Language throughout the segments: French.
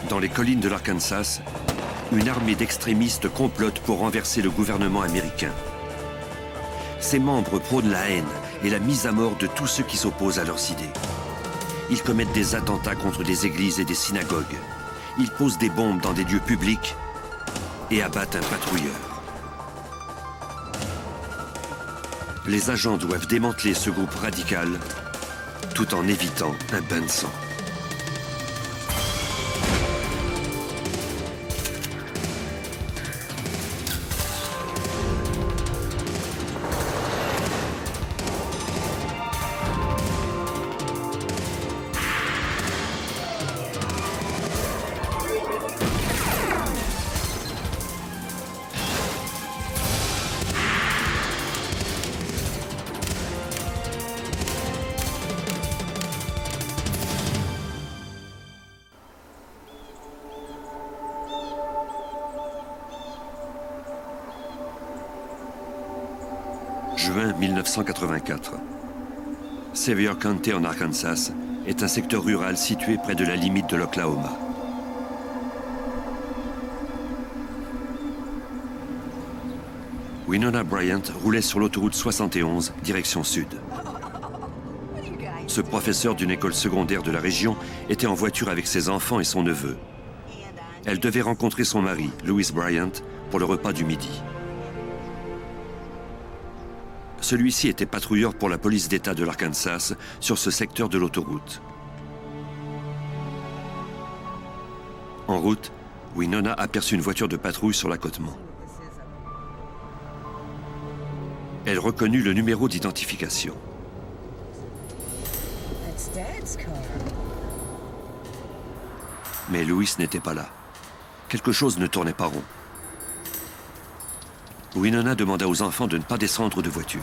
Dans les collines de l'Arkansas, une armée d'extrémistes complote pour renverser le gouvernement américain. Ses membres prônent la haine et la mise à mort de tous ceux qui s'opposent à leurs idées. Ils commettent des attentats contre des églises et des synagogues. Ils posent des bombes dans des lieux publics et abattent un patrouilleur. Les agents doivent démanteler ce groupe radical tout en évitant un bain de sang. Juin 1984. Sevier County en Arkansas est un secteur rural situé près de la limite de l'Oklahoma. Winona Bryant roulait sur l'autoroute 71, direction sud. Ce professeur d'une école secondaire de la région était en voiture avec ses enfants et son neveu. Elle devait rencontrer son mari, Louis Bryant, pour le repas du midi. Celui-ci était patrouilleur pour la police d'État de l'Arkansas sur ce secteur de l'autoroute. En route, Winona aperçut une voiture de patrouille sur l'accotement. Elle reconnut le numéro d'identification. Mais Louis n'était pas là. Quelque chose ne tournait pas rond. Winona demanda aux enfants de ne pas descendre de voiture.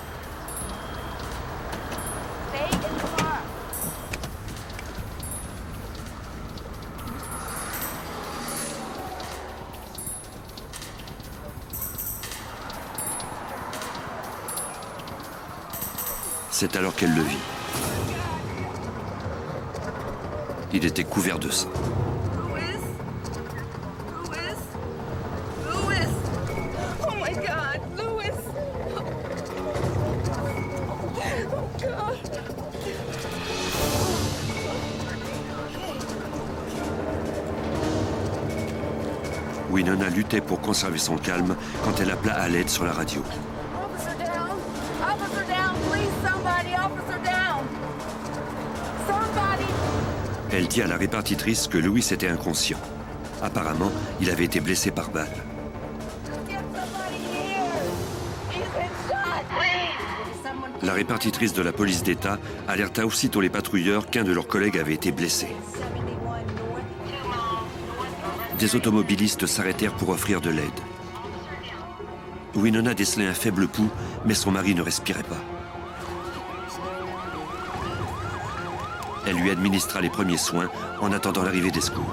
C'est alors qu'elle le vit. Il était couvert de sang. Winona luttait pour conserver son calme quand elle appela à l'aide sur la radio. Elle dit à la répartitrice que Louis était inconscient. Apparemment, il avait été blessé par balle. La répartitrice de la police d'État alerta aussitôt les patrouilleurs qu'un de leurs collègues avait été blessé. Des automobilistes s'arrêtèrent pour offrir de l'aide. Winona décelait un faible pouls, mais son mari ne respirait pas. Elle lui administra les premiers soins en attendant l'arrivée des secours.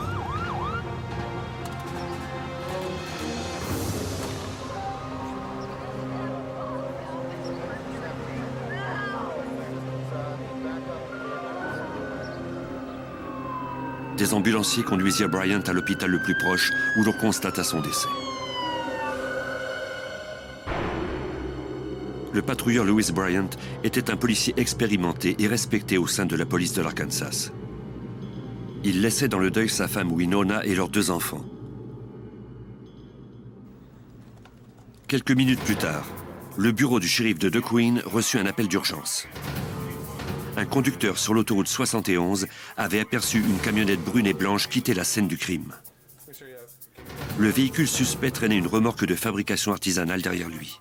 Des ambulanciers conduisirent Bryant à l'hôpital le plus proche où l'on constata son décès. Le patrouilleur Louis Bryant était un policier expérimenté et respecté au sein de la police de l'Arkansas. Il laissait dans le deuil sa femme Winona et leurs 2 enfants. Quelques minutes plus tard, le bureau du shérif de DeQueen reçut un appel d'urgence. Un conducteur sur l'autoroute 71 avait aperçu une camionnette brune et blanche quitter la scène du crime. Le véhicule suspect traînait une remorque de fabrication artisanale derrière lui.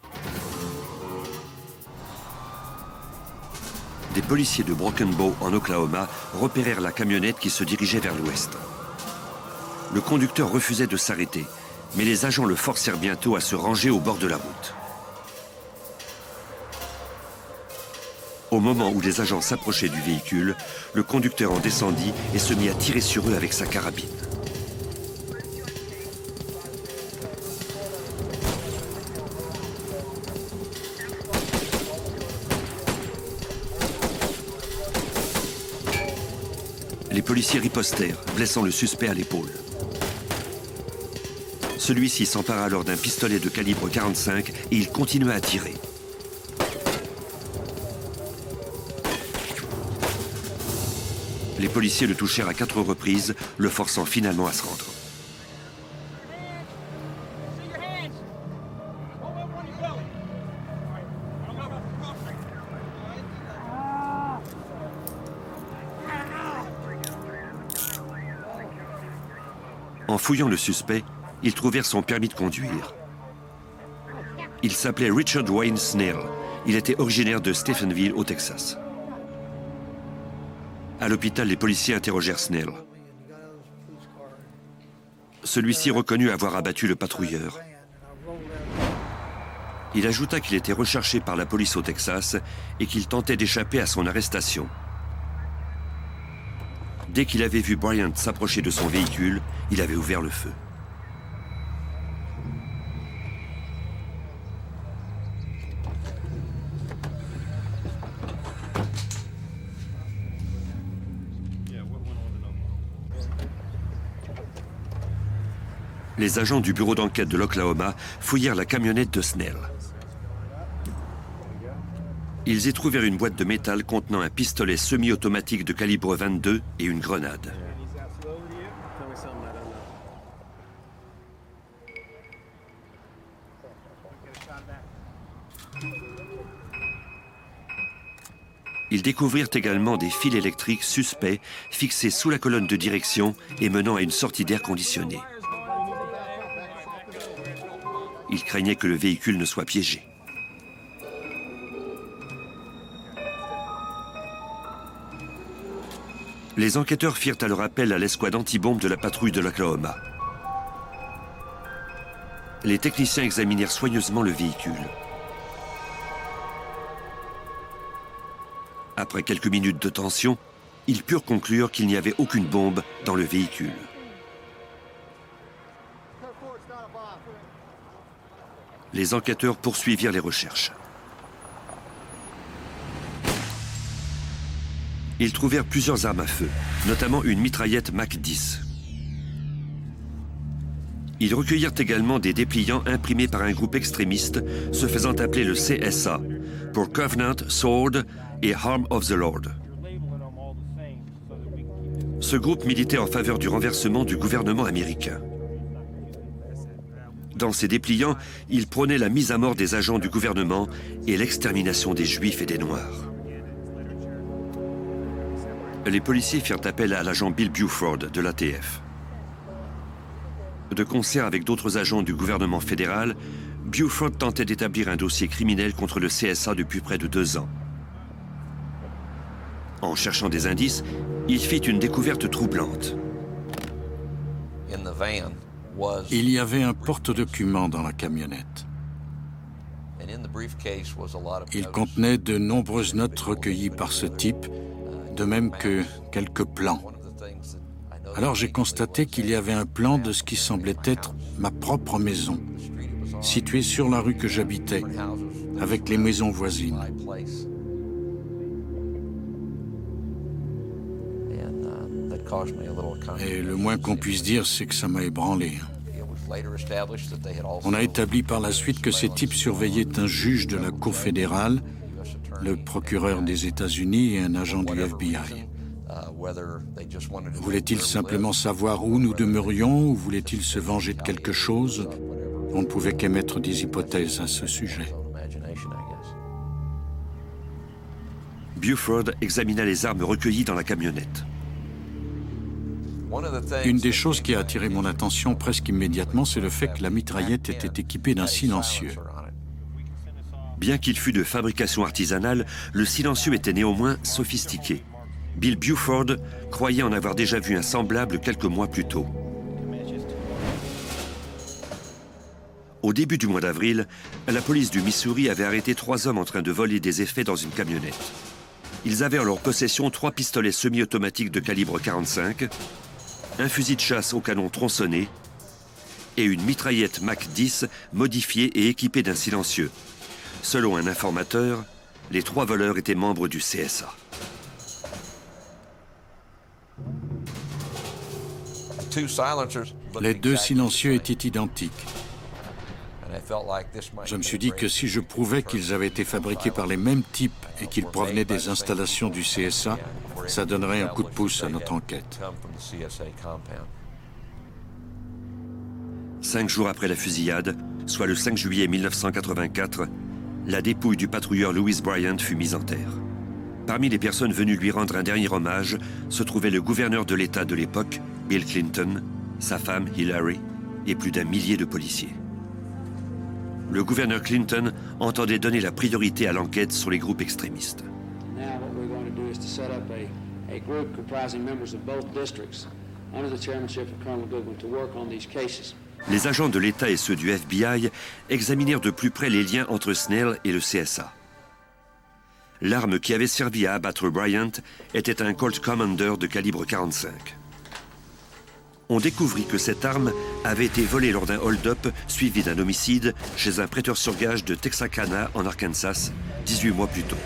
Des policiers de Broken Bow en Oklahoma repérèrent la camionnette qui se dirigeait vers l'ouest. Le conducteur refusait de s'arrêter, mais les agents le forcèrent bientôt à se ranger au bord de la route. Au moment où les agents s'approchaient du véhicule, le conducteur en descendit et se mit à tirer sur eux avec sa carabine. Les policiers ripostèrent, blessant le suspect à l'épaule. Celui-ci s'empara alors d'un pistolet de calibre 45 et il continua à tirer. Les policiers le touchèrent à 4 reprises, le forçant finalement à se rendre. En fouillant le suspect, ils trouvèrent son permis de conduire. Il s'appelait Richard Wayne Snell. Il était originaire de Stephenville, au Texas. À l'hôpital, les policiers interrogèrent Snell. Celui-ci reconnut avoir abattu le patrouilleur. Il ajouta qu'il était recherché par la police au Texas et qu'il tentait d'échapper à son arrestation. Dès qu'il avait vu Bryant s'approcher de son véhicule, il avait ouvert le feu. Les agents du bureau d'enquête de l'Oklahoma fouillèrent la camionnette de Snell. Ils y trouvèrent une boîte de métal contenant un pistolet semi-automatique de calibre 22 et une grenade. Ils découvrirent également des fils électriques suspects fixés sous la colonne de direction et menant à une sortie d'air conditionné. Ils craignaient que le véhicule ne soit piégé. Les enquêteurs firent alors appel à l'escouade antibombe de la patrouille de l'Oklahoma. Les techniciens examinèrent soigneusement le véhicule. Après quelques minutes de tension, ils purent conclure qu'il n'y avait aucune bombe dans le véhicule. Les enquêteurs poursuivirent les recherches. Ils trouvèrent plusieurs armes à feu, notamment une mitraillette Mac 10. Ils recueillirent également des dépliants imprimés par un groupe extrémiste se faisant appeler le CSA, pour Covenant, Sword et Arm of the Lord. Ce groupe militait en faveur du renversement du gouvernement américain. Dans ces dépliants, ils prônaient la mise à mort des agents du gouvernement et l'extermination des Juifs et des Noirs. Les policiers firent appel à l'agent Bill Buford de l'ATF. De concert avec d'autres agents du gouvernement fédéral, Buford tentait d'établir un dossier criminel contre le CSA depuis près de 2 ans. En cherchant des indices, il fit une découverte troublante. Il y avait un porte-documents dans la camionnette. Il contenait de nombreuses notes recueillies par ce type, de même que quelques plans. Alors j'ai constaté qu'il y avait un plan de ce qui semblait être ma propre maison, située sur la rue que j'habitais, avec les maisons voisines. Et le moins qu'on puisse dire, c'est que ça m'a ébranlé. On a établi par la suite que ces types surveillaient un juge de la Cour fédérale, le procureur des États-Unis et un agent du FBI. Voulait-il simplement savoir où nous demeurions ou voulait-il se venger de quelque chose? On ne pouvait qu'émettre des hypothèses à ce sujet. Buford examina les armes recueillies dans la camionnette. Une des choses qui a attiré mon attention presque immédiatement, c'est le fait que la mitraillette était équipée d'un silencieux. Bien qu'il fût de fabrication artisanale, le silencieux était néanmoins sophistiqué. Bill Buford croyait en avoir déjà vu un semblable quelques mois plus tôt. Au début du mois d'avril, la police du Missouri avait arrêté 3 hommes en train de voler des effets dans une camionnette. Ils avaient en leur possession 3 pistolets semi-automatiques de calibre 45, un fusil de chasse au canon tronçonné et une mitraillette Mac 10 modifiée et équipée d'un silencieux. Selon un informateur, les 3 voleurs étaient membres du CSA. Les deux silencieux étaient identiques. Je me suis dit que si je prouvais qu'ils avaient été fabriqués par les mêmes types et qu'ils provenaient des installations du CSA, ça donnerait un coup de pouce à notre enquête. 5 jours après la fusillade, soit le 5 juillet 1984, la dépouille du patrouilleur Louis Bryant fut mise en terre. Parmi les personnes venues lui rendre un dernier hommage se trouvait le gouverneur de l'État de l'époque, Bill Clinton, sa femme Hillary et plus d'1 millier de policiers. Le gouverneur Clinton entendait donner la priorité à l'enquête sur les groupes extrémistes. Les agents de l'État et ceux du FBI examinèrent de plus près les liens entre Snell et le CSA. L'arme qui avait servi à abattre Bryant était un Colt Commander de calibre 45. On découvrit que cette arme avait été volée lors d'un hold-up suivi d'un homicide chez un prêteur sur gage de Texarkana en Arkansas, 18 mois plus tôt.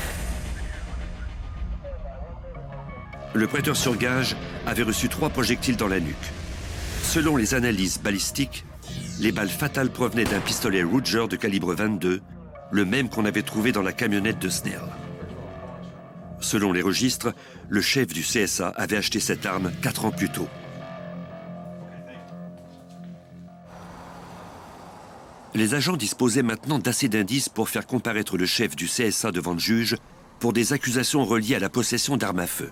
Le prêteur sur gage avait reçu 3 projectiles dans la nuque. Selon les analyses balistiques, les balles fatales provenaient d'un pistolet Ruger de calibre 22, le même qu'on avait trouvé dans la camionnette de Snell. Selon les registres, le chef du CSA avait acheté cette arme 4 ans plus tôt. Les agents disposaient maintenant d'assez d'indices pour faire comparaître le chef du CSA devant le juge pour des accusations reliées à la possession d'armes à feu.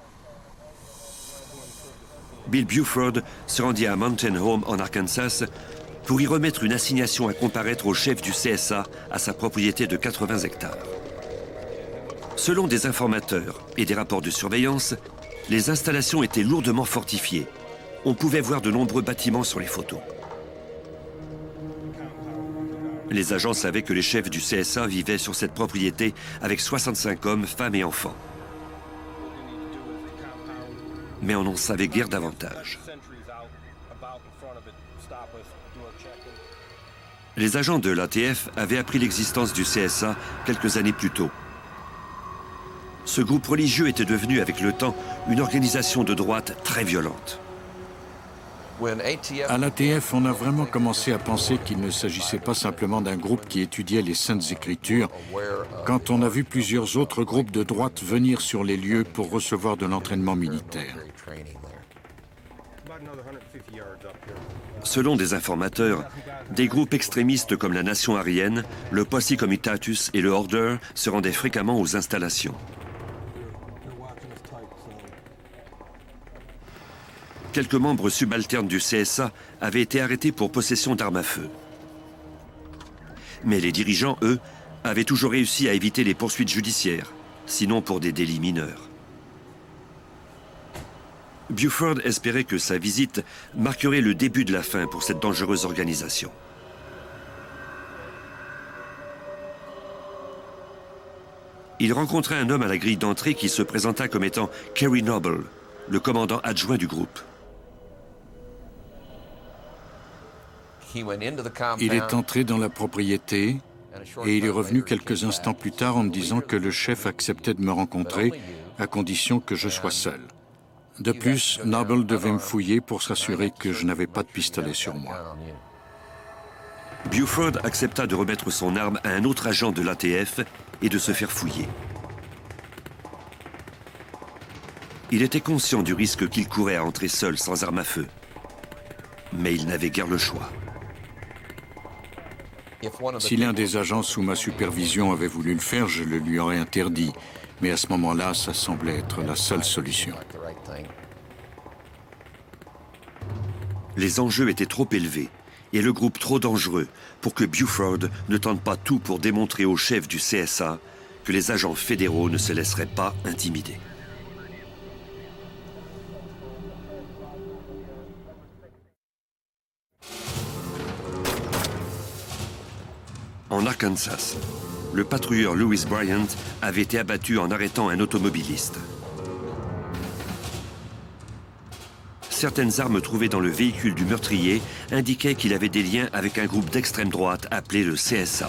Bill Buford se rendit à Mountain Home en Arkansas pour y remettre une assignation à comparaître au chef du CSA à sa propriété de 80 hectares. Selon des informateurs et des rapports de surveillance, les installations étaient lourdement fortifiées. On pouvait voir de nombreux bâtiments sur les photos. Les agents savaient que les chefs du CSA vivaient sur cette propriété avec 65 hommes, femmes et enfants. Mais on n'en savait guère davantage. Les agents de l'ATF avaient appris l'existence du CSA quelques années plus tôt. Ce groupe religieux était devenu avec le temps une organisation de droite très violente. À l'ATF, on a vraiment commencé à penser qu'il ne s'agissait pas simplement d'un groupe qui étudiait les Saintes Écritures, quand on a vu plusieurs autres groupes de droite venir sur les lieux pour recevoir de l'entraînement militaire. Selon des informateurs, des groupes extrémistes comme la Nation Aryenne, le Posse Comitatus et le Order se rendaient fréquemment aux installations. Quelques membres subalternes du CSA avaient été arrêtés pour possession d'armes à feu. Mais les dirigeants, eux, avaient toujours réussi à éviter les poursuites judiciaires, sinon pour des délits mineurs. Buford espérait que sa visite marquerait le début de la fin pour cette dangereuse organisation. Il rencontra un homme à la grille d'entrée qui se présenta comme étant Kerry Noble, le commandant adjoint du groupe. Il est entré dans la propriété et il est revenu quelques instants plus tard en me disant que le chef acceptait de me rencontrer à condition que je sois seul. De plus, Noble devait me fouiller pour s'assurer que je n'avais pas de pistolet sur moi. Buford accepta de remettre son arme à un autre agent de l'ATF et de se faire fouiller. Il était conscient du risque qu'il courait à entrer seul sans arme à feu. Mais il n'avait guère le choix. Si l'un des agents sous ma supervision avait voulu le faire, je le lui aurais interdit. Mais à ce moment-là, ça semblait être la seule solution. Les enjeux étaient trop élevés et le groupe trop dangereux pour que Buford ne tente pas tout pour démontrer au chef du CSA que les agents fédéraux ne se laisseraient pas intimider. En Arkansas, le patrouilleur Louis Bryant avait été abattu en arrêtant un automobiliste. Certaines armes trouvées dans le véhicule du meurtrier indiquaient qu'il avait des liens avec un groupe d'extrême droite appelé le CSA.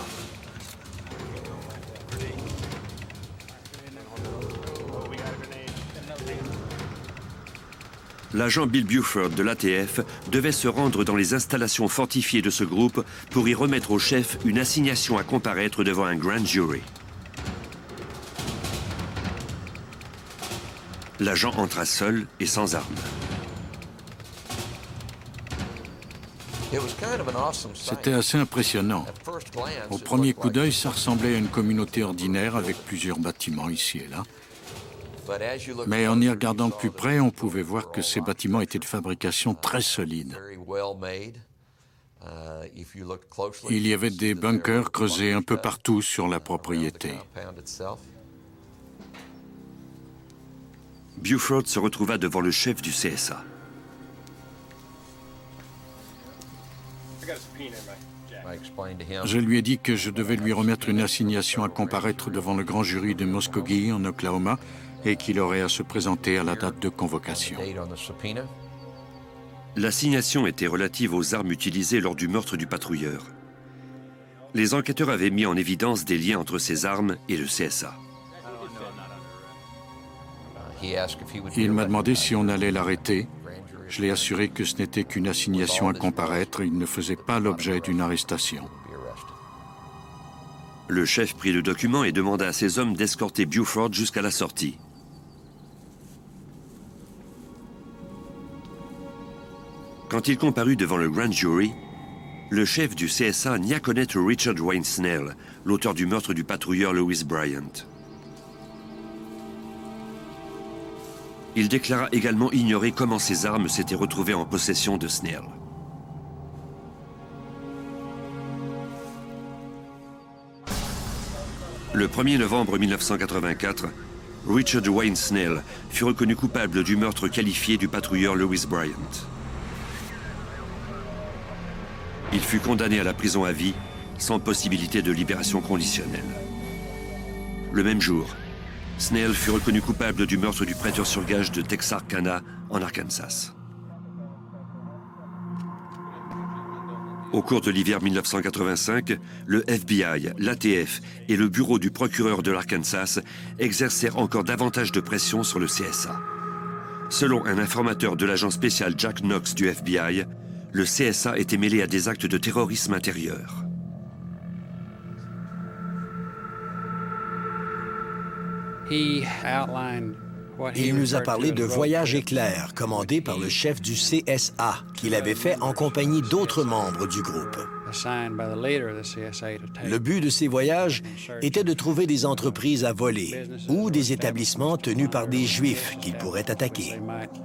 L'agent Bill Buford de l'ATF devait se rendre dans les installations fortifiées de ce groupe pour y remettre au chef une assignation à comparaître devant un grand jury. L'agent entra seul et sans armes. C'était assez impressionnant. Au premier coup d'œil, ça ressemblait à une communauté ordinaire avec plusieurs bâtiments ici et là. Mais en y regardant de plus près, on pouvait voir que ces bâtiments étaient de fabrication très solide. Il y avait des bunkers creusés un peu partout sur la propriété. Buford se retrouva devant le chef du CSA. Je lui ai dit que je devais lui remettre une assignation à comparaître devant le grand jury de Muskogee, en Oklahoma, et qu'il aurait à se présenter à la date de convocation. L'assignation était relative aux armes utilisées lors du meurtre du patrouilleur. Les enquêteurs avaient mis en évidence des liens entre ces armes et le CSA. Il m'a demandé si on allait l'arrêter. Je l'ai assuré que ce n'était qu'une assignation à comparaître. Il ne faisait pas l'objet d'une arrestation. Le chef prit le document et demanda à ses hommes d'escorter Buford jusqu'à la sortie. Quand il comparut devant le grand jury, le chef du CSA nia connaître Richard Wayne Snell, l'auteur du meurtre du patrouilleur Lewis Bryant. Il déclara également ignorer comment ces armes s'étaient retrouvées en possession de Snell. Le 1er novembre 1984, Richard Wayne Snell fut reconnu coupable du meurtre qualifié du patrouilleur Lewis Bryant. Il fut condamné à la prison à vie, sans possibilité de libération conditionnelle. Le même jour, Snell fut reconnu coupable du meurtre du prêteur sur gage de Texarkana, en Arkansas. Au cours de l'hiver 1985, le FBI, l'ATF et le bureau du procureur de l'Arkansas exercèrent encore davantage de pression sur le CSA. Selon un informateur de l'agent spécial Jack Knox du FBI, le CSA était mêlé à des actes de terrorisme intérieur. Il nous a parlé de voyages éclairs commandés par le chef du CSA qu'il avait fait en compagnie d'autres membres du groupe. Le but de ces voyages était de trouver des entreprises à voler ou des établissements tenus par des Juifs qu'il pourrait attaquer.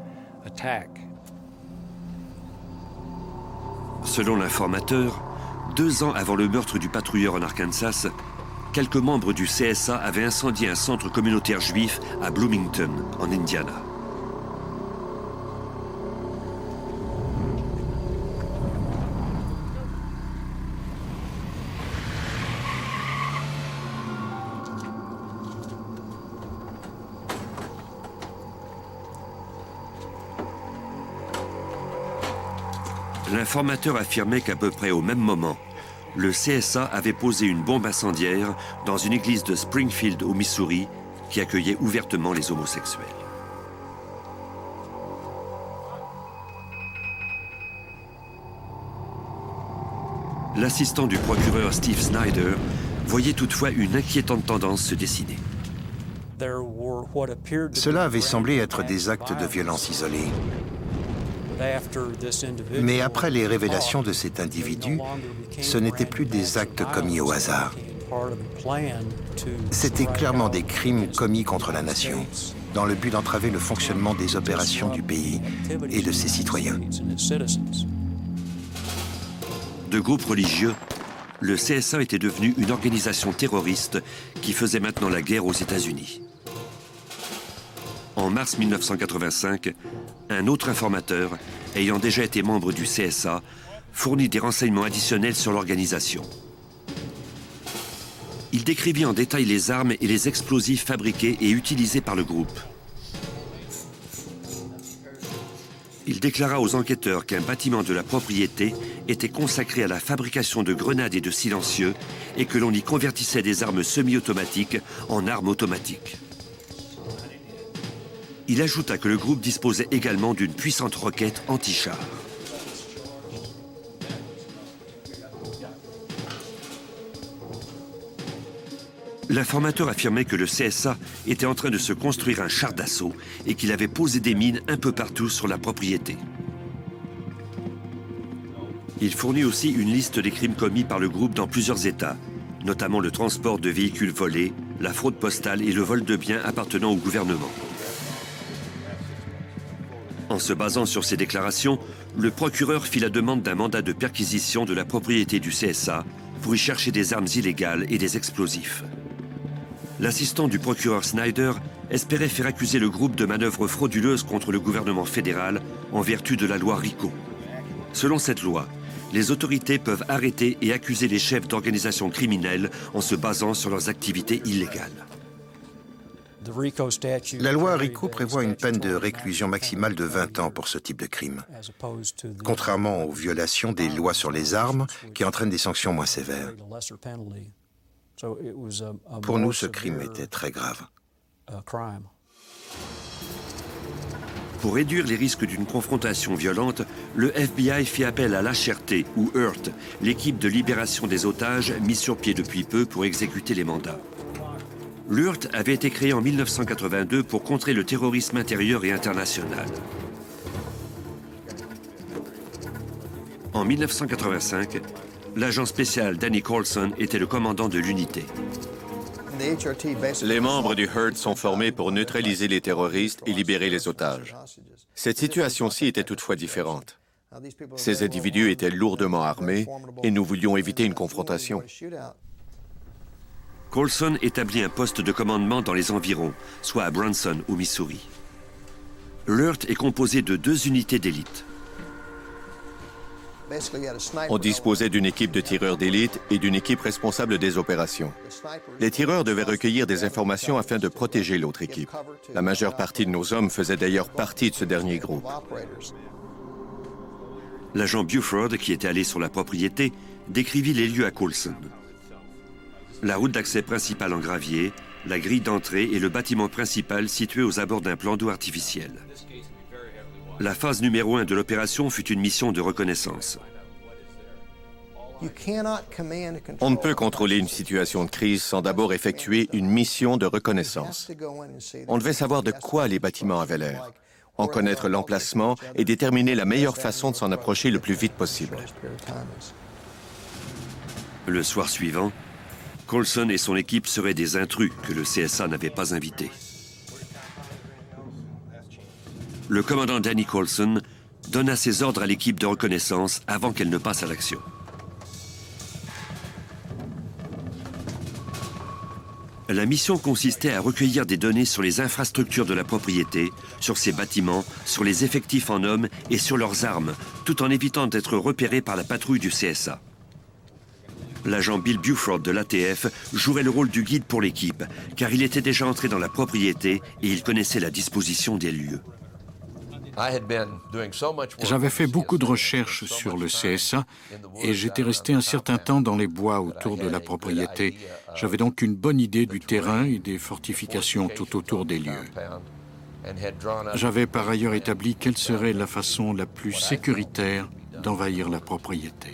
Selon l'informateur, 2 ans avant le meurtre du patrouilleur en Arkansas, quelques membres du CSA avaient incendié un centre communautaire juif à Bloomington, en Indiana. L'informateur affirmait qu'à peu près au même moment, le CSA avait posé une bombe incendiaire dans une église de Springfield au Missouri qui accueillait ouvertement les homosexuels. L'assistant du procureur Steve Snyder voyait toutefois une inquiétante tendance se dessiner. Cela avait semblé être des actes de violence isolés. Mais après les révélations de cet individu, ce n'étaient plus des actes commis au hasard. C'étaient clairement des crimes commis contre la nation, dans le but d'entraver le fonctionnement des opérations du pays et de ses citoyens. De groupe religieux, le CSA était devenu une organisation terroriste qui faisait maintenant la guerre aux États-Unis. En mars 1985, un autre informateur, ayant déjà été membre du CSA, fournit des renseignements additionnels sur l'organisation. Il décrivit en détail les armes et les explosifs fabriqués et utilisés par le groupe. Il déclara aux enquêteurs qu'un bâtiment de la propriété était consacré à la fabrication de grenades et de silencieux et que l'on y convertissait des armes semi-automatiques en armes automatiques. Il ajouta que le groupe disposait également d'une puissante roquette anti-char. L'informateur affirmait que le CSA était en train de se construire un char d'assaut et qu'il avait posé des mines un peu partout sur la propriété. Il fournit aussi une liste des crimes commis par le groupe dans plusieurs États, notamment le transport de véhicules volés, la fraude postale et le vol de biens appartenant au gouvernement. En se basant sur ces déclarations, le procureur fit la demande d'un mandat de perquisition de la propriété du CSA pour y chercher des armes illégales et des explosifs. L'assistant du procureur Snyder espérait faire accuser le groupe de manœuvres frauduleuses contre le gouvernement fédéral en vertu de la loi RICO. Selon cette loi, les autorités peuvent arrêter et accuser les chefs d'organisations criminelles en se basant sur leurs activités illégales. La loi RICO prévoit une peine de réclusion maximale de 20 ans pour ce type de crime, contrairement aux violations des lois sur les armes qui entraînent des sanctions moins sévères. Pour nous, ce crime était très grave. Pour réduire les risques d'une confrontation violente, le FBI fit appel à l'HRT, ou HURT, l'équipe de libération des otages mise sur pied depuis peu pour exécuter les mandats. L'HURT avait été créé en 1982 pour contrer le terrorisme intérieur et international. En 1985, l'agent spécial Danny Coulson était le commandant de l'unité. Les membres du HURT sont formés pour neutraliser les terroristes et libérer les otages. Cette situation-ci était toutefois différente. Ces individus étaient lourdement armés et nous voulions éviter une confrontation. Coulson établit un poste de commandement dans les environs, soit à Branson, au Missouri. L'HURT est composé de 2 unités d'élite. On disposait d'une équipe de tireurs d'élite et d'une équipe responsable des opérations. Les tireurs devaient recueillir des informations afin de protéger l'autre équipe. La majeure partie de nos hommes faisait d'ailleurs partie de ce dernier groupe. L'agent Buford, qui était allé sur la propriété, décrivit les lieux à Coulson. La route d'accès principale en gravier, la grille d'entrée et le bâtiment principal situé aux abords d'un plan d'eau artificiel. La phase numéro 1 de l'opération fut une mission de reconnaissance. On ne peut contrôler une situation de crise sans d'abord effectuer une mission de reconnaissance. On devait savoir de quoi les bâtiments avaient l'air, en connaître l'emplacement et déterminer la meilleure façon de s'en approcher le plus vite possible. Le soir suivant, Coulson et son équipe seraient des intrus que le CSA n'avait pas invités. Le commandant Danny Coulson donna ses ordres à l'équipe de reconnaissance avant qu'elle ne passe à l'action. La mission consistait à recueillir des données sur les infrastructures de la propriété, sur ses bâtiments, sur les effectifs en hommes et sur leurs armes, tout en évitant d'être repéré par la patrouille du CSA. L'agent Bill Buford de l'ATF jouerait le rôle du guide pour l'équipe, car il était déjà entré dans la propriété et il connaissait la disposition des lieux. J'avais fait beaucoup de recherches sur le CSA et j'étais resté un certain temps dans les bois autour de la propriété. J'avais donc une bonne idée du terrain et des fortifications tout autour des lieux. J'avais par ailleurs établi quelle serait la façon la plus sécuritaire d'envahir la propriété.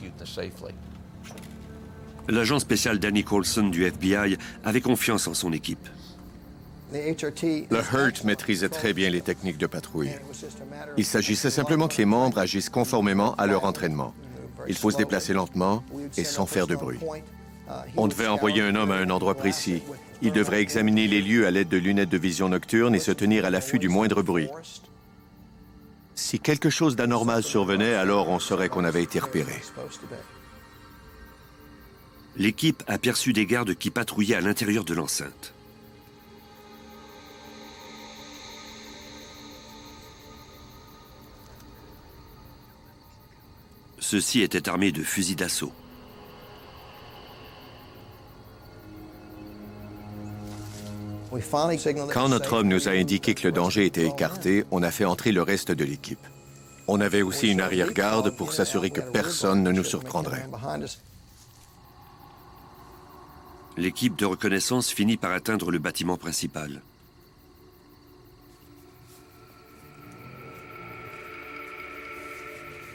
L'agent spécial Danny Coulson du FBI avait confiance en son équipe. Le HURT maîtrisait très bien les techniques de patrouille. Il s'agissait simplement que les membres agissent conformément à leur entraînement. Il faut se déplacer lentement et sans faire de bruit. On devait envoyer un homme à un endroit précis. Il devrait examiner les lieux à l'aide de lunettes de vision nocturne et se tenir à l'affût du moindre bruit. Si quelque chose d'anormal survenait, alors on saurait qu'on avait été repéré. L'équipe aperçut des gardes qui patrouillaient à l'intérieur de l'enceinte. Ceux-ci étaient armés de fusils d'assaut. Quand notre homme nous a indiqué que le danger était écarté, on a fait entrer le reste de l'équipe. On avait aussi une arrière-garde pour s'assurer que personne ne nous surprendrait. L'équipe de reconnaissance finit par atteindre le bâtiment principal.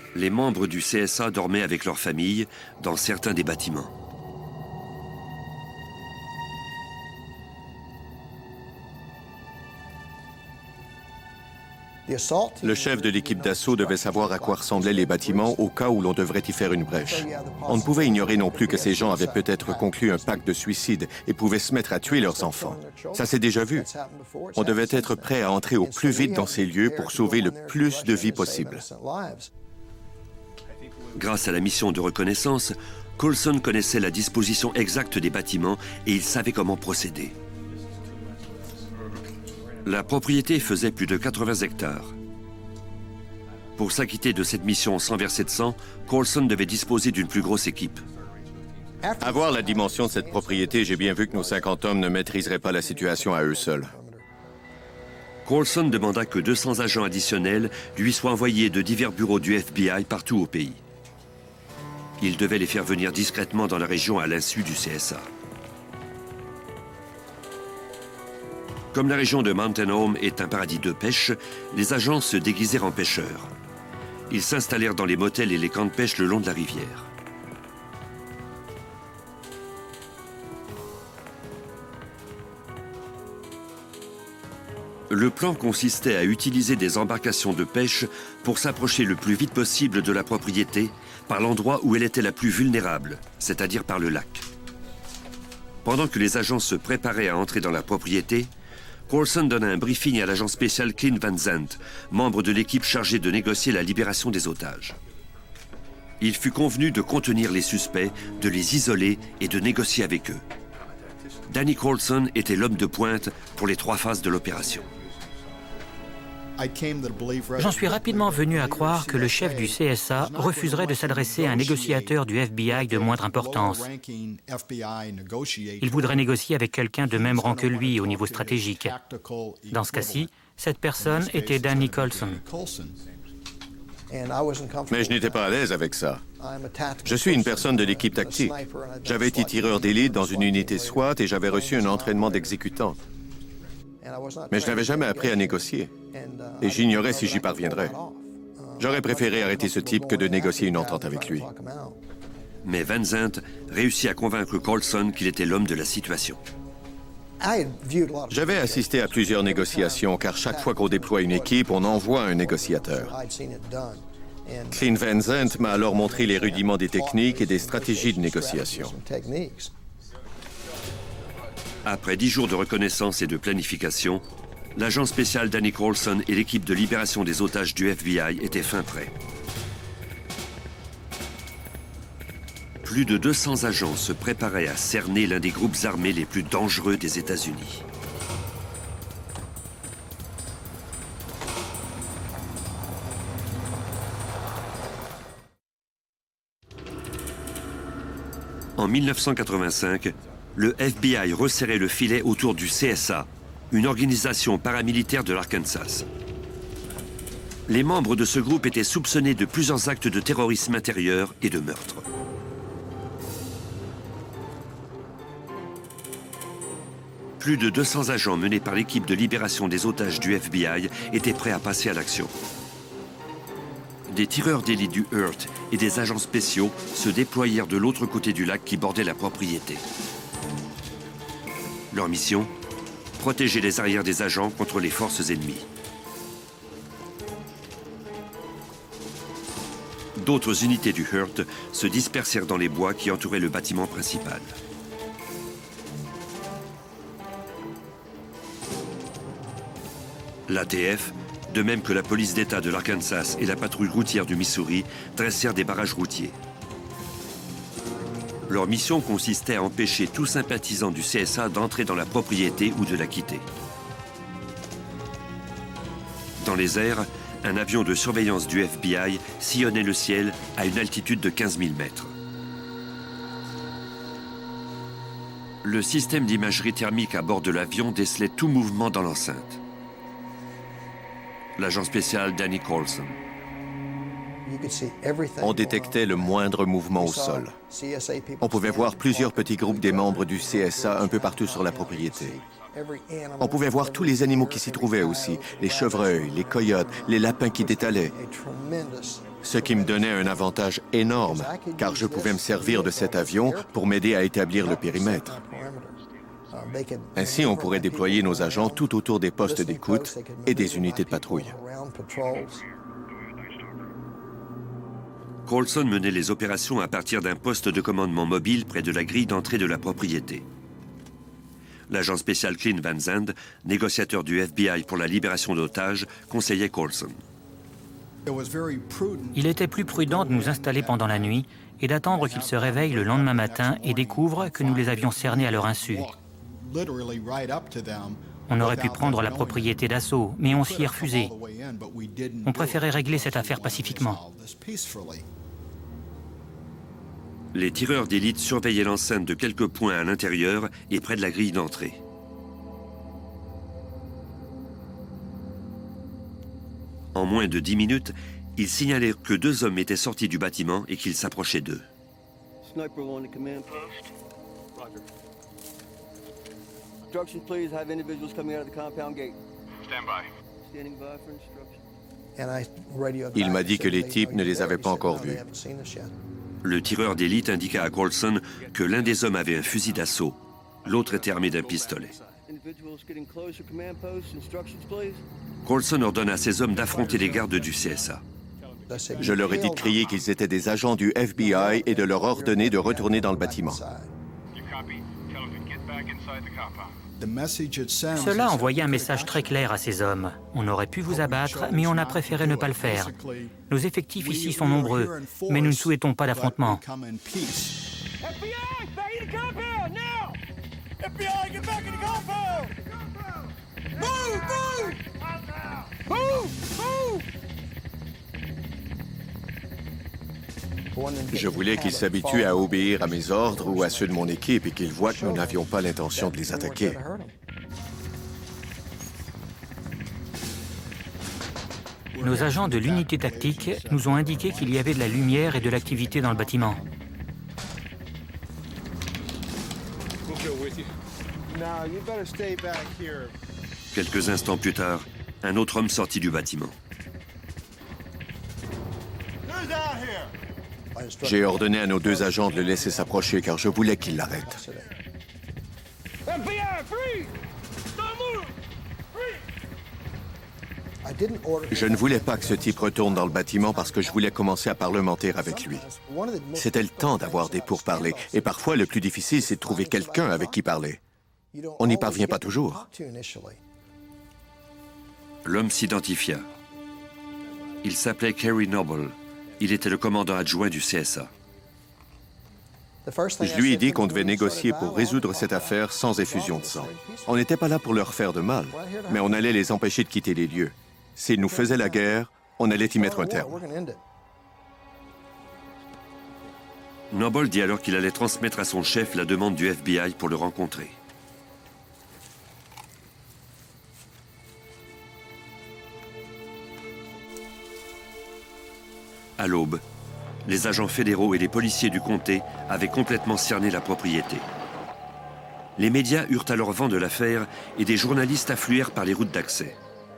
Les membres du CSA dormaient avec leurs familles dans certains des bâtiments. Le chef de l'équipe d'assaut devait savoir à quoi ressemblaient les bâtiments au cas où l'on devrait y faire une brèche. On ne pouvait ignorer non plus que ces gens avaient peut-être conclu un pacte de suicide et pouvaient se mettre à tuer leurs enfants. Ça s'est déjà vu. On devait être prêt à entrer au plus vite dans ces lieux pour sauver le plus de vies possible. Grâce à la mission de reconnaissance, Coulson connaissait la disposition exacte des bâtiments et il savait comment procéder. La propriété faisait plus de 80 hectares. Pour s'acquitter de cette mission sans verser de sang, Coulson devait disposer d'une plus grosse équipe. À voir la dimension de cette propriété, j'ai bien vu que nos 50 hommes ne maîtriseraient pas la situation à eux seuls. Coulson demanda que 200 agents additionnels lui soient envoyés de divers bureaux du FBI partout au pays. Il devait les faire venir discrètement dans la région à l'insu du CSA. Comme la région de Mountain Home est un paradis de pêche, les agents se déguisèrent en pêcheurs. Ils s'installèrent dans les motels et les camps de pêche le long de la rivière. Le plan consistait à utiliser des embarcations de pêche pour s'approcher le plus vite possible de la propriété par l'endroit où elle était la plus vulnérable, c'est-à-dire par le lac. Pendant que les agents se préparaient à entrer dans la propriété, Coulson donna un briefing à l'agent spécial Clint Van Zandt, membre de l'équipe chargée de négocier la libération des otages. Il fut convenu de contenir les suspects, de les isoler et de négocier avec eux. Danny Coulson était l'homme de pointe pour les 3 phases de l'opération. J'en suis rapidement venu à croire que le chef du CSA refuserait de s'adresser à un négociateur du FBI de moindre importance. Il voudrait négocier avec quelqu'un de même rang que lui au niveau stratégique. Dans ce cas-ci, cette personne était Danny Coulson. Mais je n'étais pas à l'aise avec ça. Je suis une personne de l'équipe tactique. J'avais été tireur d'élite dans une unité SWAT et j'avais reçu un entraînement d'exécutant. Mais je n'avais jamais appris à négocier. Et j'ignorais si j'y parviendrais. J'aurais préféré arrêter ce type que de négocier une entente avec lui. Mais Van Zandt réussit à convaincre Coulson qu'il était l'homme de la situation. J'avais assisté à plusieurs négociations, car chaque fois qu'on déploie une équipe, on envoie un négociateur. Clint Van Zandt m'a alors montré les rudiments des techniques et des stratégies de négociation. Après 10 jours de reconnaissance et de planification, l'agent spécial Danny Coulson et l'équipe de libération des otages du FBI étaient fin prêts. Plus de 200 agents se préparaient à cerner l'un des groupes armés les plus dangereux des États-Unis. En 1985, le FBI resserrait le filet autour du CSA, une organisation paramilitaire de l'Arkansas. Les membres de ce groupe étaient soupçonnés de plusieurs actes de terrorisme intérieur et de meurtre. Plus de 200 agents menés par l'équipe de libération des otages du FBI étaient prêts à passer à l'action. Des tireurs d'élite du Hurt et des agents spéciaux se déployèrent de l'autre côté du lac qui bordait la propriété. Leur mission ? Protéger les arrières des agents contre les forces ennemies. D'autres unités du Hurt se dispersèrent dans les bois qui entouraient le bâtiment principal. L'ATF, de même que la police d'État de l'Arkansas et la patrouille routière du Missouri, dressèrent des barrages routiers. Leur mission consistait à empêcher tout sympathisant du CSA d'entrer dans la propriété ou de la quitter. Dans les airs, un avion de surveillance du FBI sillonnait le ciel à une altitude de 15 000 mètres. Le système d'imagerie thermique à bord de l'avion décelait tout mouvement dans l'enceinte. L'agent spécial Danny Coulson. On détectait le moindre mouvement au sol. On pouvait voir plusieurs petits groupes des membres du CSA un peu partout sur la propriété. On pouvait voir tous les animaux qui s'y trouvaient aussi, les chevreuils, les coyotes, les lapins qui détalaient. Ce qui me donnait un avantage énorme, car je pouvais me servir de cet avion pour m'aider à établir le périmètre. Ainsi, on pourrait déployer nos agents tout autour des postes d'écoute et des unités de patrouille. Colson menait les opérations à partir d'un poste de commandement mobile près de la grille d'entrée de la propriété. L'agent spécial Clint Van Zandt, négociateur du FBI pour la libération d'otages, conseillait Colson. Il était plus prudent de nous installer pendant la nuit et d'attendre qu'ils se réveillent le lendemain matin et découvrent que nous les avions cernés à leur insu. On aurait pu prendre la propriété d'assaut, mais on s'y est refusé. On préférait régler cette affaire pacifiquement. Les tireurs d'élite surveillaient l'enceinte de quelques points à l'intérieur et près de la grille d'entrée. En moins de 10 minutes, ils signalèrent que 2 hommes étaient sortis du bâtiment et qu'ils s'approchaient d'eux. Il m'a dit que les types ne les avaient pas encore vus. Le tireur d'élite indiqua à Colson que l'un des hommes avait un fusil d'assaut, l'autre était armé d'un pistolet. Colson ordonna à ses hommes d'affronter les gardes du CSA. Je leur ai dit de crier qu'ils étaient des agents du FBI et de leur ordonner de retourner dans le bâtiment. Cela envoyait un message très clair à ces hommes. On aurait pu vous abattre, mais on a préféré ne pas le faire. Nos effectifs ici sont nombreux, mais nous ne souhaitons pas d'affrontement. Je voulais qu'ils s'habituent à obéir à mes ordres ou à ceux de mon équipe et qu'ils voient que nous n'avions pas l'intention de les attaquer. Nos agents de l'unité tactique nous ont indiqué qu'il y avait de la lumière et de l'activité dans le bâtiment. Quelques instants plus tard, un autre homme sortit du bâtiment. J'ai ordonné à nos 2 agents de le laisser s'approcher car je voulais qu'ils l'arrêtent. Je ne voulais pas que ce type retourne dans le bâtiment parce que je voulais commencer à parlementer avec lui. C'était le temps d'avoir des pourparlers. Et parfois, le plus difficile, c'est de trouver quelqu'un avec qui parler. On n'y parvient pas toujours. L'homme s'identifia. Il s'appelait Kerry Noble. Il était le commandant adjoint du CSA. Je lui ai dit qu'on devait négocier pour résoudre cette affaire sans effusion de sang. On n'était pas là pour leur faire de mal, mais on allait les empêcher de quitter les lieux. S'ils nous faisaient la guerre, on allait y mettre un terme. Noble dit alors qu'il allait transmettre à son chef la demande du FBI pour le rencontrer. À l'aube, les agents fédéraux et les policiers du comté avaient complètement cerné la propriété. Les médias eurent alors vent de l'affaire et des journalistes affluèrent par les routes d'accès.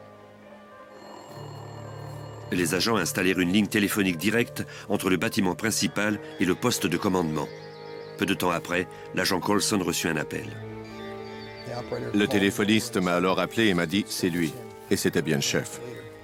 Les agents installèrent une ligne téléphonique directe entre le bâtiment principal et le poste de commandement. Peu de temps après, l'agent Colson reçut un appel. Le téléphoniste m'a alors appelé et m'a dit « c'est lui ». Et c'était bien le chef.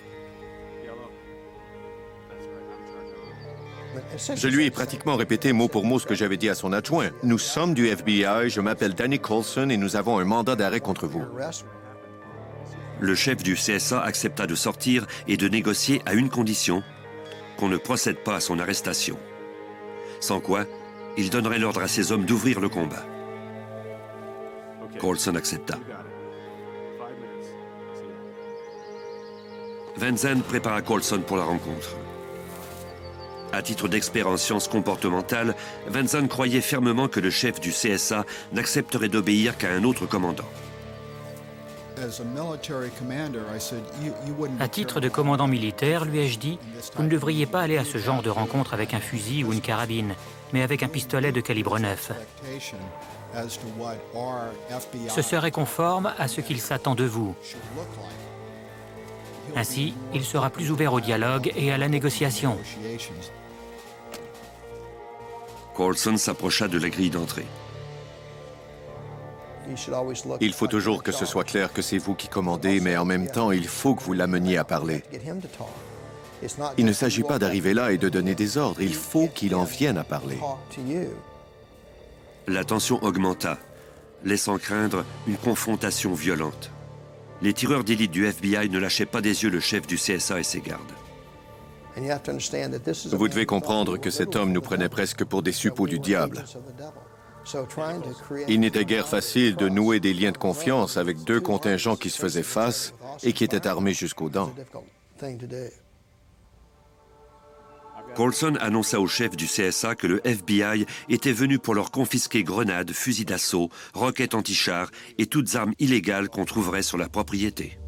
Je lui ai pratiquement répété mot pour mot ce que j'avais dit à son adjoint. « Nous sommes du FBI, je m'appelle Danny Colson et nous avons un mandat d'arrêt contre vous. » Le chef du CSA accepta de sortir et de négocier à une condition, qu'on ne procède pas à son arrestation. Sans quoi, il donnerait l'ordre à ses hommes d'ouvrir le combat. Colson accepta. Van Zandt prépara Colson pour la rencontre. À titre d'expert en sciences comportementales, Van Zandt croyait fermement que le chef du CSA n'accepterait d'obéir qu'à un autre commandant. À titre de commandant militaire, lui ai-je dit, vous ne devriez pas aller à ce genre de rencontre avec un fusil ou une carabine, mais avec un pistolet de calibre 9. Ce serait conforme à ce qu'il s'attend de vous. Ainsi, il sera plus ouvert au dialogue et à la négociation. Colson s'approcha de la grille d'entrée. Il faut toujours que ce soit clair que c'est vous qui commandez, mais en même temps, il faut que vous l'ameniez à parler. Il ne s'agit pas d'arriver là et de donner des ordres, il faut qu'il en vienne à parler. La tension augmenta, laissant craindre une confrontation violente. Les tireurs d'élite du FBI ne lâchaient pas des yeux le chef du CSA et ses gardes. Vous devez comprendre que cet homme nous prenait presque pour des suppôts du diable. Il n'était guère facile de nouer des liens de confiance avec deux contingents qui se faisaient face et qui étaient armés jusqu'aux dents. Colson annonça au chef du CSA que le FBI était venu pour leur confisquer grenades, fusils d'assaut, roquettes anti-chars et toutes armes illégales qu'on trouverait sur la propriété.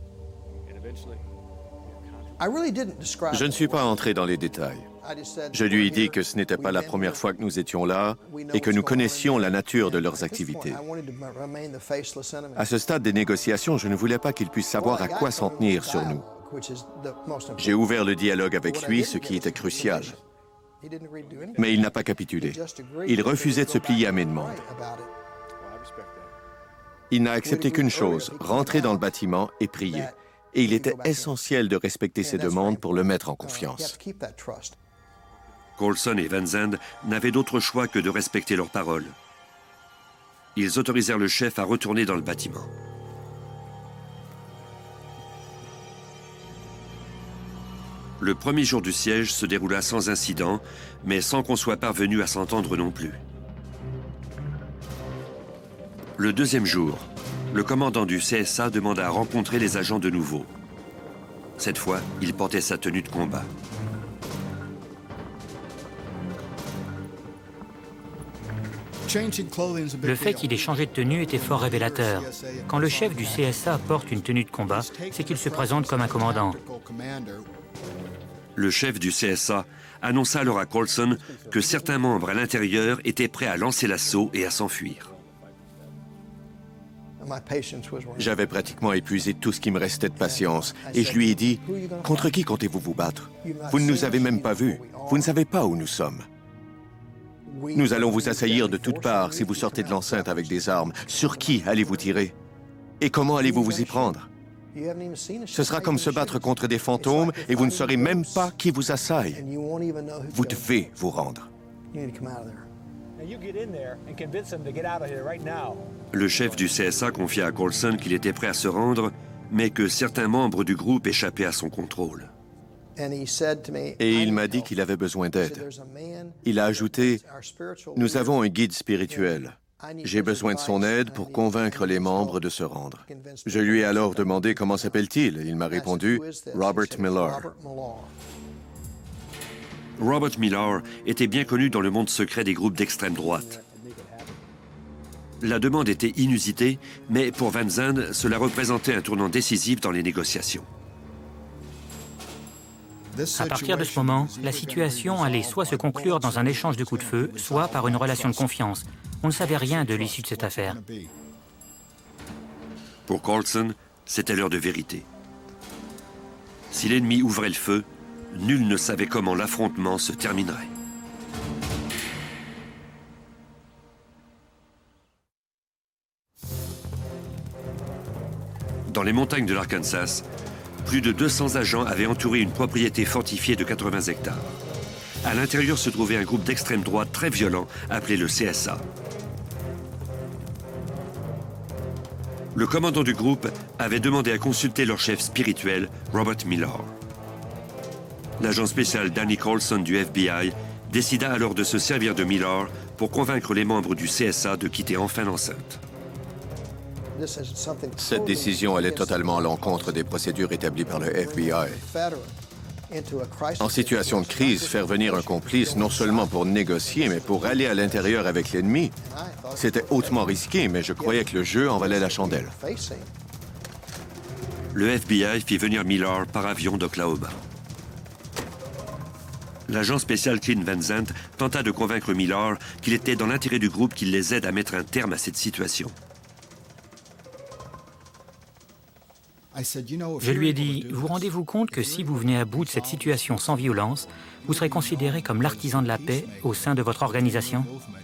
Je ne suis pas entré dans les détails. Je lui ai dit que ce n'était pas la première fois que nous étions là et que nous connaissions la nature de leurs activités. À ce stade des négociations, je ne voulais pas qu'il puisse savoir à quoi s'en tenir sur nous. J'ai ouvert le dialogue avec lui, ce qui était crucial. Mais il n'a pas capitulé. Il refusait de se plier à mes demandes. Il n'a accepté qu'une chose, rentrer dans le bâtiment et prier. Et il était essentiel de respecter ses demandes pour le mettre en confiance. Colson et Van Zandt n'avaient d'autre choix que de respecter leurs paroles. Ils autorisèrent le chef à retourner dans le bâtiment. Le premier jour du siège se déroula sans incident, mais sans qu'on soit parvenu à s'entendre non plus. Le deuxième jour, le commandant du CSA demanda à rencontrer les agents de nouveau. Cette fois, il portait sa tenue de combat. Le fait qu'il ait changé de tenue était fort révélateur. Quand le chef du CSA porte une tenue de combat, c'est qu'il se présente comme un commandant. Le chef du CSA annonça alors à Colson que certains membres à l'intérieur étaient prêts à lancer l'assaut et à s'enfuir. J'avais pratiquement épuisé tout ce qui me restait de patience et je lui ai dit « Contre qui comptez-vous vous battre? Vous ne nous avez même pas vus. Vous ne savez pas où nous sommes. Nous allons vous assaillir de toutes parts si vous sortez de l'enceinte avec des armes. Sur qui allez-vous tirer? Et comment allez-vous vous y prendre? Ce sera comme se battre contre des fantômes et vous ne saurez même pas qui vous assaille. Vous devez vous rendre. » Le chef du CSA confia à Colson qu'il était prêt à se rendre, mais que certains membres du groupe échappaient à son contrôle. Et il m'a dit qu'il avait besoin d'aide. Il a ajouté « Nous avons un guide spirituel. J'ai besoin de son aide pour convaincre les membres de se rendre. » Je lui ai alors demandé comment s'appelle-t-il. Il m'a répondu « Robert Millar. » Robert Millar était bien connu dans le monde secret des groupes d'extrême droite. La demande était inusitée, mais pour Van Zandt, cela représentait un tournant décisif dans les négociations. À partir de ce moment, la situation allait soit se conclure dans un échange de coups de feu, soit par une relation de confiance. On ne savait rien de l'issue de cette affaire. Pour Colson, c'était l'heure de vérité. Si l'ennemi ouvrait le feu, nul ne savait comment l'affrontement se terminerait. Dans les montagnes de l'Arkansas, plus de 200 agents avaient entouré une propriété fortifiée de 80 hectares. À l'intérieur se trouvait un groupe d'extrême droite très violent appelé le CSA. Le commandant du groupe avait demandé à consulter leur chef spirituel, Robert Millar. L'agent spécial Danny Colson du FBI décida alors de se servir de Millar pour convaincre les membres du CSA de quitter enfin l'enceinte. Cette décision allait totalement à l'encontre des procédures établies par le FBI. En situation de crise, faire venir un complice non seulement pour négocier, mais pour aller à l'intérieur avec l'ennemi, c'était hautement risqué, mais je croyais que le jeu en valait la chandelle. le FBI fit venir Miller par avion d'Oklahoma. L'agent spécial Clint Van Zandt tenta de convaincre Miller qu'il était dans l'intérêt du groupe qu'il les aide à mettre un terme à cette situation. Je lui ai dit, vous rendez-vous compte que si vous venez à bout de cette situation sans violence, vous serez considéré comme l'artisan de la paix au sein de votre organisation?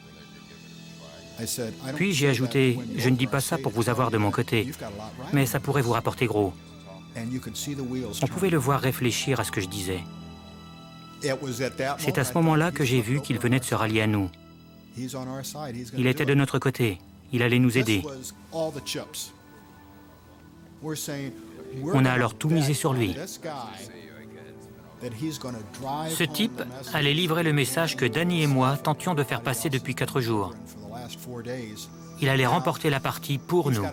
Puis j'ai ajouté, je ne dis pas ça pour vous avoir de mon côté, mais ça pourrait vous rapporter gros. On pouvait le voir réfléchir à ce que je disais. C'est à ce moment-là que j'ai vu qu'il venait de se rallier à nous. Il était de notre côté. Il allait nous aider. On a alors tout misé sur lui. Ce type allait livrer le message que Danny et moi tentions de faire passer depuis 4 jours. Il allait remporter la partie pour nous.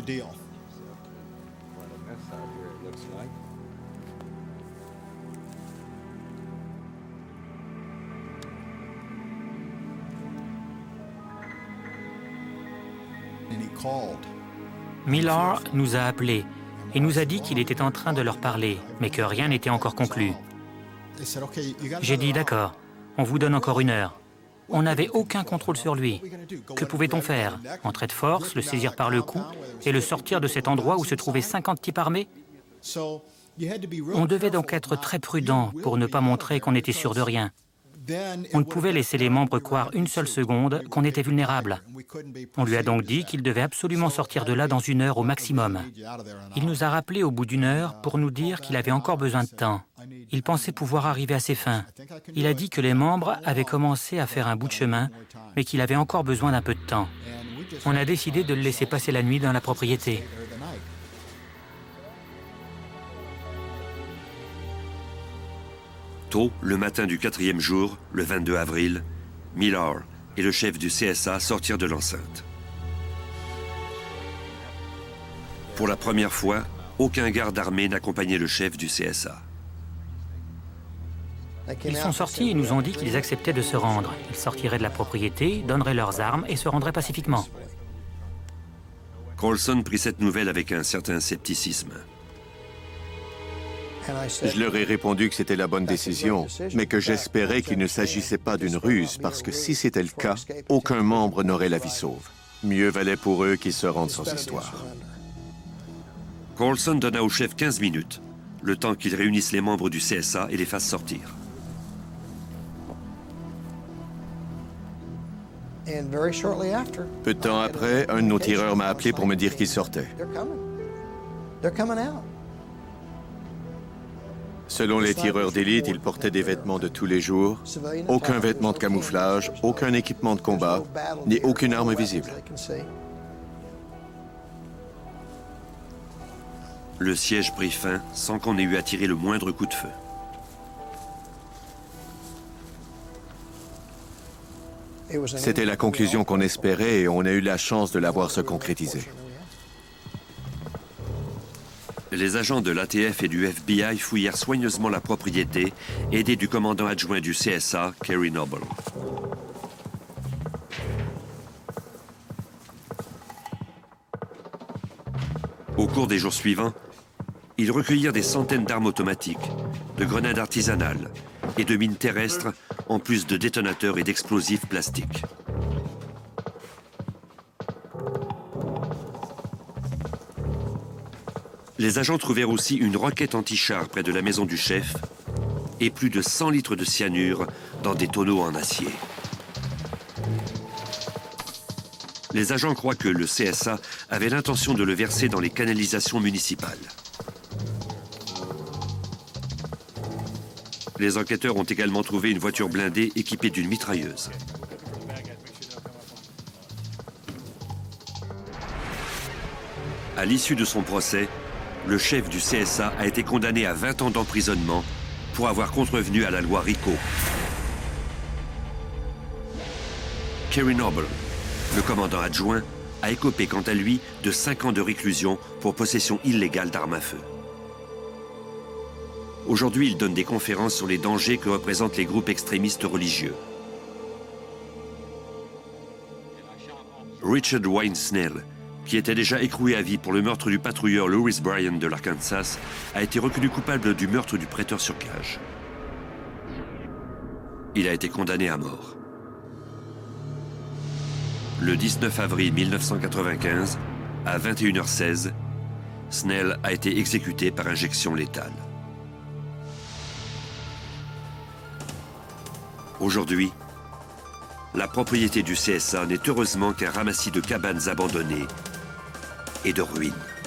Miller nous a appelés et nous a dit qu'il était en train de leur parler, mais que rien n'était encore conclu. J'ai dit, d'accord, on vous donne encore 1 heure. On n'avait aucun contrôle sur lui. Que pouvait-on faire? Entrer de force, le saisir par le cou et le sortir de cet endroit où se trouvaient 50 types armés? On devait donc être très prudent pour ne pas montrer qu'on était sûr de rien. On ne pouvait laisser les membres croire une seule seconde qu'on était vulnérable. On lui a donc dit qu'il devait absolument sortir de là dans 1 heure au maximum. Il nous a rappelé au bout d'1 heure pour nous dire qu'il avait encore besoin de temps. Il pensait pouvoir arriver à ses fins. Il a dit que les membres avaient commencé à faire un bout de chemin, mais qu'il avait encore besoin d'un peu de temps. On a décidé de le laisser passer la nuit dans la propriété. Tôt, le matin du 4e jour, le 22 avril, Miller et le chef du CSA sortirent de l'enceinte. Pour la première fois, aucun garde armé n'accompagnait le chef du CSA. Ils sont sortis et nous ont dit qu'ils acceptaient de se rendre. Ils sortiraient de la propriété, donneraient leurs armes et se rendraient pacifiquement. Colson prit cette nouvelle avec un certain scepticisme. Je leur ai répondu que c'était la bonne décision, mais que j'espérais qu'il ne s'agissait pas d'une ruse, parce que si c'était le cas, aucun membre n'aurait la vie sauve. Mieux valait pour eux qu'ils se rendent sans histoire. Colson donna au chef 15 minutes, le temps qu'il réunisse les membres du CSA et les fasse sortir. Peu de temps après, un de nos tireurs m'a appelé pour me dire qu'il sortait. Selon les tireurs d'élite, ils portaient des vêtements de tous les jours, aucun vêtement de camouflage, aucun équipement de combat, ni aucune arme visible. Le siège prit fin sans qu'on ait eu à tirer le moindre coup de feu. C'était la conclusion qu'on espérait et on a eu la chance de la voir se concrétiser. Les agents de l'ATF et du FBI fouillèrent soigneusement la propriété, aidés du commandant adjoint du CSA, Kerry Noble. Au cours des jours suivants, ils recueillirent des centaines d'armes automatiques, de grenades artisanales et de mines terrestres, en plus de détonateurs et d'explosifs plastiques. Les agents trouvèrent aussi une roquette anti-char près de la maison du chef et plus de 100 litres de cyanure dans des tonneaux en acier. Les agents croient que le CSA avait l'intention de le verser dans les canalisations municipales. Les enquêteurs ont également trouvé une voiture blindée équipée d'une mitrailleuse. À l'issue de son procès, le chef du CSA a été condamné à 20 ans d'emprisonnement pour avoir contrevenu à la loi RICO. Kerry Noble, le commandant adjoint, a écopé quant à lui de 5 ans de réclusion pour possession illégale d'armes à feu. Aujourd'hui, il donne des conférences sur les dangers que représentent les groupes extrémistes religieux. Richard Wayne Snell, qui était déjà écroué à vie pour le meurtre du patrouilleur Lewis Bryan de l'Arkansas, a été reconnu coupable du meurtre du prêteur sur gage. Il a été condamné à mort. Le 19 avril 1995, à 21h16, Snell a été exécuté par injection létale. Aujourd'hui, la propriété du CSA n'est heureusement qu'un ramassis de cabanes abandonnées et de ruines.